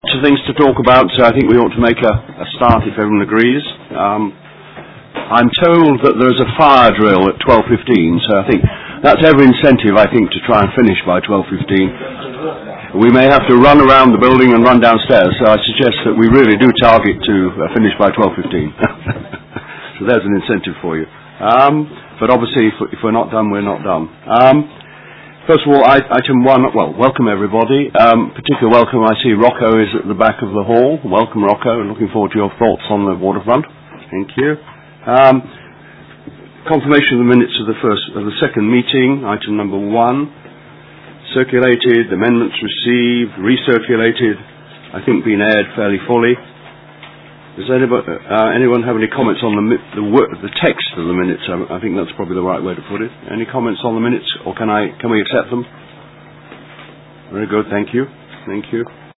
of things to talk about, so I think we ought to make a start if everyone agrees. I'm told that there's a fire drill at 12:15, so I think that's every incentive, I think, to try and finish by 12:15. We may have to run around the building and run downstairs, so I suggest that we really do target to finish by 12:15. So there's an incentive for you. But obviously, if we're not done, we're not done. First of all, item one, well, welcome everybody. Particular welcome, I see Rocco is at the back of the hall. Welcome, Rocco. Looking forward to your thoughts on the waterfront. Thank you. Confirmation of the minutes of the second meeting, item number 1. Circulated, amendments received, recirculated, I think been aired fairly fully. Does anyone have any comments on the text of the minutes? I think that's probably the right way to put it. Any comments on the minutes, or can we accept them? Very good, thank you. Thank you.